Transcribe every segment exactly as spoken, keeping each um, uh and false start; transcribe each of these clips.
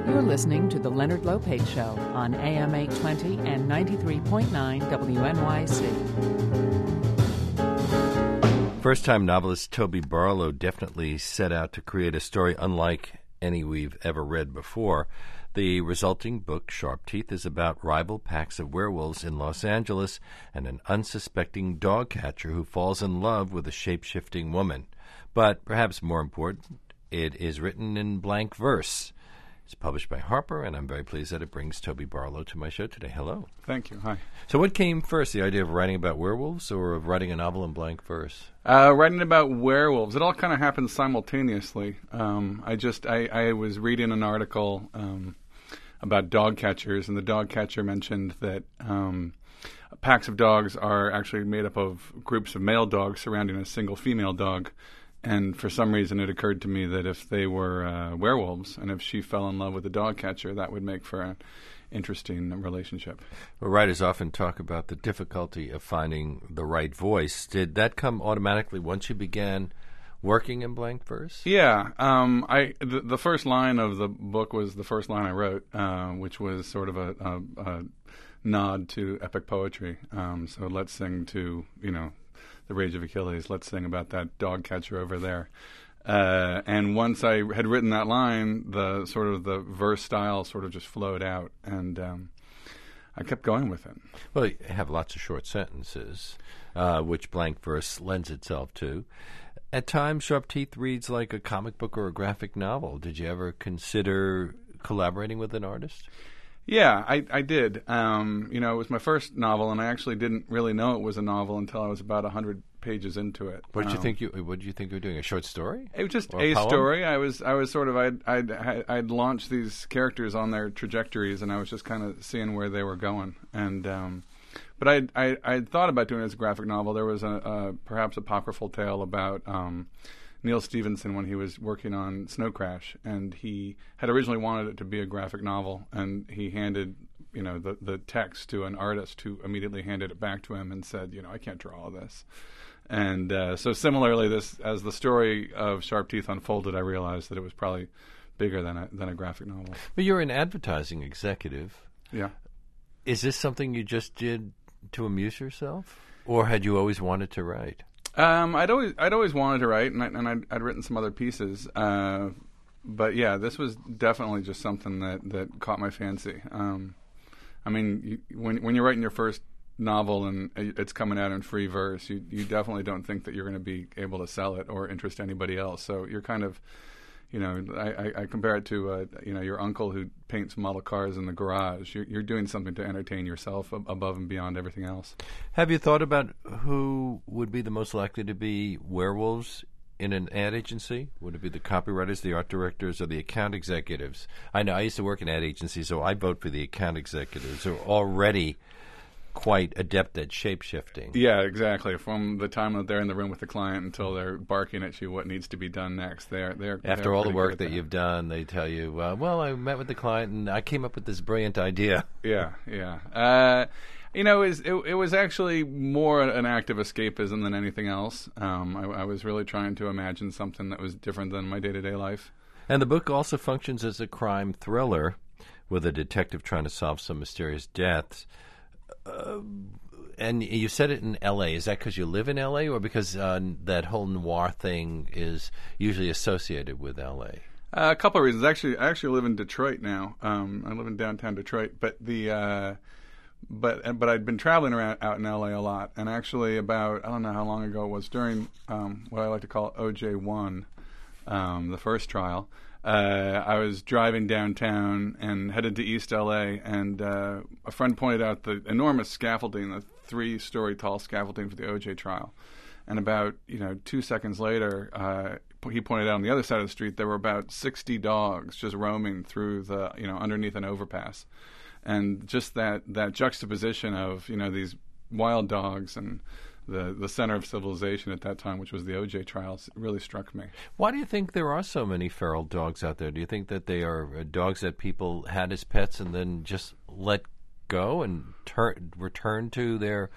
You're listening to The Leonard Lopate Show on A M eight twenty and ninety-three point nine W N Y C. First-time novelist Toby Barlow definitely set out to create a story unlike any we've ever read before. The resulting book, Sharp Teeth, is about rival packs of werewolves in Los Angeles and an unsuspecting dog catcher who falls in love with a shape-shifting woman. But perhaps more important, it is written in blank verse. It's published by Harper, and I'm very pleased that it brings Toby Barlow to my show today. Hello. Thank you. Hi. So what came first, the idea of writing about werewolves or of writing a novel in blank verse? Uh, writing about werewolves. It all kind of happened simultaneously. Um, I just, I, I was reading an article um, about dog catchers, and the dog catcher mentioned that um, packs of dogs are actually made up of groups of male dogs surrounding a single female dog. And for some reason, it occurred to me that if they were uh, werewolves, and if she fell in love with a dog catcher, that would make for an interesting relationship. Well, writers often talk about the difficulty of finding the right voice. Did that come automatically once you began working in blank verse? Yeah. Um, I the, the first line of the book was the first line I wrote, uh, which was sort of a, a, a nod to epic poetry. Um, so let's sing to, you know, The Rage of Achilles. Let's sing about that dog catcher over there. Uh, and once I had written that line, the sort of the verse style sort of just flowed out, and um, I kept going with it. Well, you have lots of short sentences, uh, which blank verse lends itself to. At times, Sharp Teeth reads like a comic book or a graphic novel. Did you ever consider collaborating with an artist? Yeah, I, I did. Um, you know, it was my first novel, and I actually didn't really know it was a novel until I was about a hundred pages into it. What did um, you think you? What did you think you were doing? A short story? It was just Or a a poem? story. I was, I was sort of, I'd, I'd, I'd launched these characters on their trajectories, and I was just kind of seeing where they were going. And, um, but I, I, I thought about doing it as a graphic novel. There was a, a perhaps apocryphal tale about. Um, Neil Stevenson when he was working on Snow Crash, and he had originally wanted it to be a graphic novel, and he handed, you know, the, the text to an artist who immediately handed it back to him and said, you know, I can't draw all this. And uh, so similarly, this as the story of Sharp Teeth unfolded, I realized that it was probably bigger than a, than a graphic novel. But you're an advertising executive. Yeah. Is this something you just did to amuse yourself, or had you always wanted to write? Um, I'd always I'd always wanted to write, and, I, and I'd, I'd written some other pieces. Uh, but yeah, this was definitely just something that, that caught my fancy. Um, I mean, you, when when you're writing your first novel and it's coming out in free verse, you you definitely don't think that you're going to be able to sell it or interest anybody else. So you're kind of, you know, I, I, I compare it to uh, you know, your uncle who paints model cars in the garage. You're, you're doing something to entertain yourself ab- above and beyond everything else. Have you thought about who would be the most likely to be werewolves in an ad agency? Would it be the copywriters, the art directors, or the account executives? I know I used to work in ad agencies, so I vote for the account executives who are already quite adept at shape-shifting. Yeah, exactly. From the time that they're in the room with the client until they're barking at you what needs to be done next. They're they're After they're all the pretty work good that, at you've done, they tell you, uh, well, I met with the client and I came up with this brilliant idea. Yeah, yeah. Uh, you know, it was, it, it was actually more an act of escapism than anything else. Um, I, I was really trying to imagine something that was different than my day-to-day life. And the book also functions as a crime thriller with a detective trying to solve some mysterious deaths. Uh, and you said it in L A. Is that because you live in L A or because uh, that whole noir thing is usually associated with L A? Uh, a couple of reasons. Actually, I actually live in Detroit now. Um, I live in downtown Detroit, but the uh, but but I'd been traveling around out in L A a lot, and actually about I don't know how long ago it was during um, what I like to call O J one, um, the first trial. Uh, I was driving downtown and headed to East L A, and uh, a friend pointed out the enormous scaffolding, the three-story tall scaffolding for the O J trial. And about, you know, two seconds later, uh, he pointed out on the other side of the street there were about sixty dogs just roaming through the, you know, underneath an overpass. And just that, that juxtaposition of, you know, these wild dogs and the the center of civilization at that time, which was the O J trials, really struck me. Why do you think there are so many feral dogs out there? Do you think that they are uh, dogs that people had as pets and then just let go and turn return to their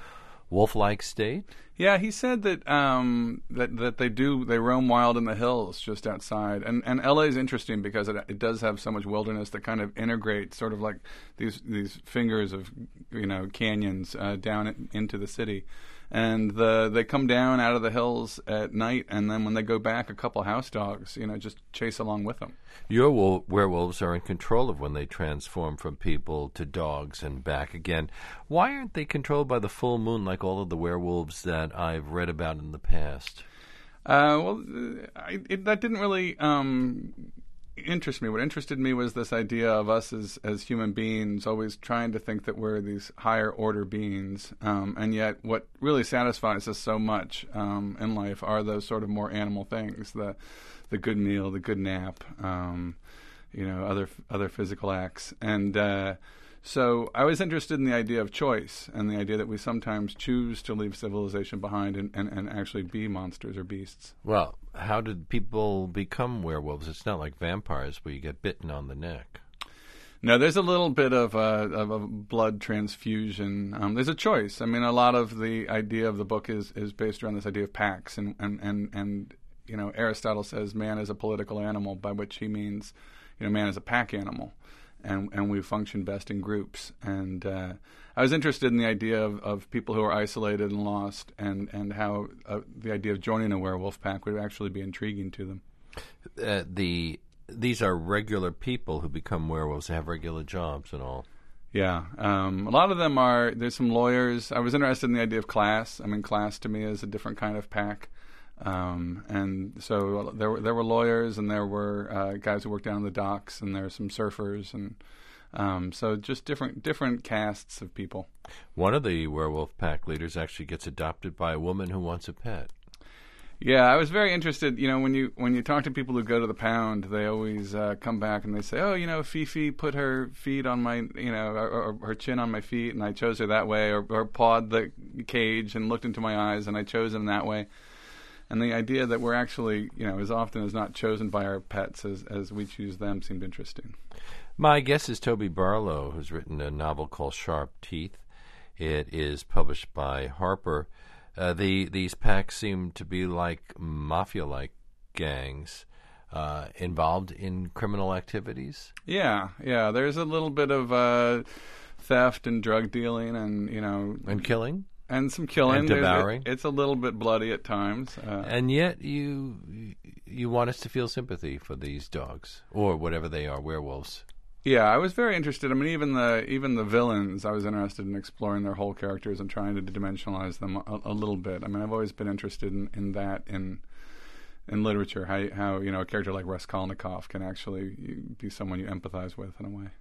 wolf-like state? Yeah, he said that um, that that they do they roam wild in the hills just outside, and and L A is interesting because it it does have so much wilderness that kind of integrates sort of like these these fingers of you know canyons uh, down in, into the city, and the they come down out of the hills at night, and then when they go back, a couple house dogs you know just chase along with them. Your wo- werewolves are in control of when they transform from people to dogs and back again. Why aren't they controlled by the full moon like all of the werewolves that I've read about in the past? Uh, well, I, it, that didn't really um, interest me. What interested me was this idea of us as, as human beings always trying to think that we're these higher order beings, um, and yet what really satisfies us so much um, in life are those sort of more animal things, the the good meal, the good nap, um, you know, other other physical acts, and uh, so I was interested in the idea of choice and the idea that we sometimes choose to leave civilization behind and, and, and actually be monsters or beasts. Well, how did people become werewolves? It's not like vampires where you get bitten on the neck. No, there's a little bit of a, of a blood transfusion. Um, there's a choice. I mean, a lot of the idea of the book is, is based around this idea of packs, and, and, and, and you know, Aristotle says man is a political animal, by which he means, you know, man is a pack animal. And and we function best in groups. And uh, I was interested in the idea of, of people who are isolated and lost, and and how uh, the idea of joining a werewolf pack would actually be intriguing to them. Uh, the these are regular people who become werewolves. They have regular jobs and all. Yeah, um, a lot of them are. There's some lawyers. I was interested in the idea of class. I mean, class to me is a different kind of pack. Um, and so there were there were lawyers, and there were uh, guys who worked down on the docks, and there were some surfers, and um, so just different different castes of people. One of the werewolf pack leaders actually gets adopted by a woman who wants a pet. Yeah, I was very interested. You know, when you when you talk to people who go to the pound, they always uh, come back and they say, "Oh, you know, Fifi put her feet on my, you know, or, or her chin on my feet, and I chose her that way," or, or pawed the cage and looked into my eyes, and I chose him that way. And the idea that we're actually, you know, as often as not chosen by our pets as, as we choose them seemed interesting. My guest is Toby Barlow, who's written a novel called Sharp Teeth. It is published by Harper. Uh, the these packs seem to be like mafia-like gangs uh, involved in criminal activities. Yeah, yeah. There's a little bit of uh, theft and drug dealing, and you know, and killing. And some killing. And devouring. It, it's a little bit bloody at times. Uh, and yet you you want us to feel sympathy for these dogs, or whatever they are, werewolves. Yeah, I was very interested. I mean, even the even the villains, I was interested in exploring their whole characters and trying to dimensionalize them a, a little bit. I mean, I've always been interested in, in that in in literature, how, how, you know, a character like Raskolnikov can actually be someone you empathize with in a way.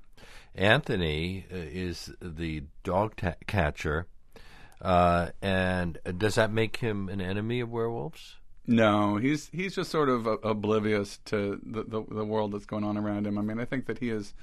Anthony uh, is the dog ta- catcher. Uh, and does that make him an enemy of werewolves? No, he's he's just sort of uh, oblivious to the, the the world that's going on around him. I mean, I think that he is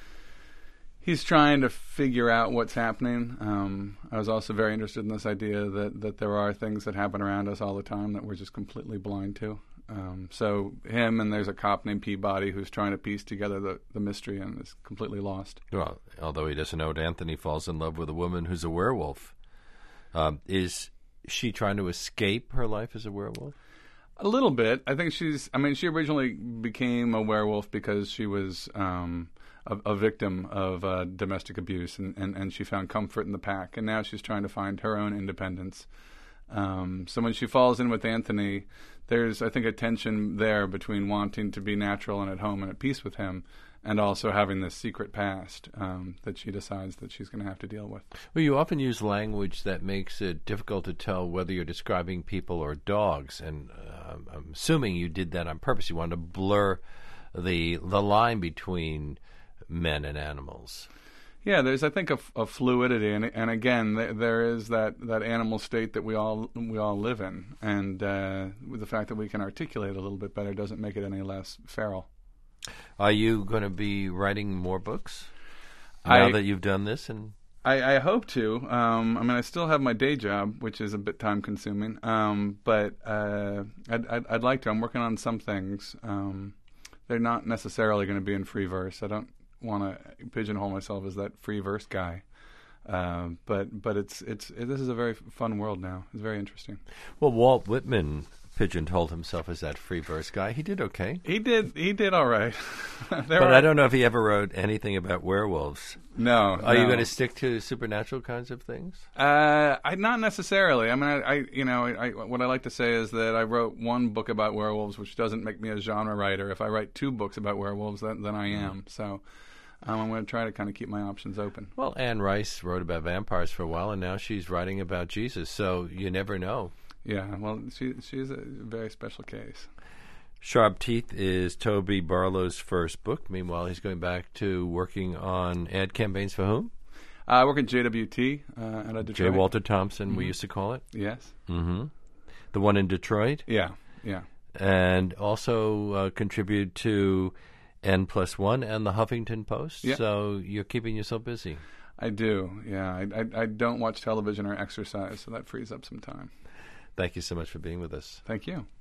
he's trying to figure out what's happening. Um, I was also very interested in this idea that, that there are things that happen around us all the time that we're just completely blind to. Um, so him, and there's a cop named Peabody who's trying to piece together the, the mystery and is completely lost. Well, although he doesn't know it, Anthony falls in love with a woman who's a werewolf. Um, is she trying to escape her life as a werewolf? A little bit. I think she's, I mean, she originally became a werewolf because she was um, a, a victim of uh, domestic abuse, and, and, and she found comfort in the pack. And now she's trying to find her own independence. Um, so when she falls in with Anthony, there's, I think, a tension there between wanting to be natural and at home and at peace with him, and also having this secret past um, that she decides that she's going to have to deal with. Well, you often use language that makes it difficult to tell whether you're describing people or dogs, and uh, I'm assuming you did that on purpose. You wanted to blur the the line between men and animals. Yeah, there's, I think, a, a fluidity, and and again, th- there is that, that animal state that we all we all live in, and uh, with the fact that we can articulate it a little bit better doesn't make it any less feral. Are you going to be writing more books now I, that you've done this? And I, I hope to. Um, I mean, I still have my day job, which is a bit time-consuming, um, but uh, I'd, I'd, I'd like to. I'm working on some things. Um, they're not necessarily going to be in free verse. I don't want to pigeonhole myself as that free verse guy. Um, but but it's it's it, this is a very fun world now. It's very interesting. Well, Walt Whitman pigeonholed himself as that free verse guy. He did okay. He did he did all right. But were, I don't know if he ever wrote anything about werewolves. No. Are no. you going to stick to supernatural kinds of things? Uh, I not necessarily. I mean, I, I you know, I, I, what I like to say is that I wrote one book about werewolves, which doesn't make me a genre writer. If I write two books about werewolves, then, then I am. Mm. So um, I'm going to try to kind of keep my options open. Well, Anne Rice wrote about vampires for a while, and now she's writing about Jesus. So you never know. Yeah, well, she she's a very special case. Sharp Teeth is Toby Barlow's first book. Meanwhile, he's going back to working on ad campaigns for whom? Uh, I work at J W T uh, out of Detroit. J. Walter Thompson, mm-hmm. we used to call it. Yes. Mm-hmm. The one in Detroit? Yeah, yeah. And also uh, contribute to N Plus One and the Huffington Post. Yeah. So you're keeping yourself busy. I do, yeah. I, I, I don't watch television or exercise, so that frees up some time. Thank you so much for being with us. Thank you.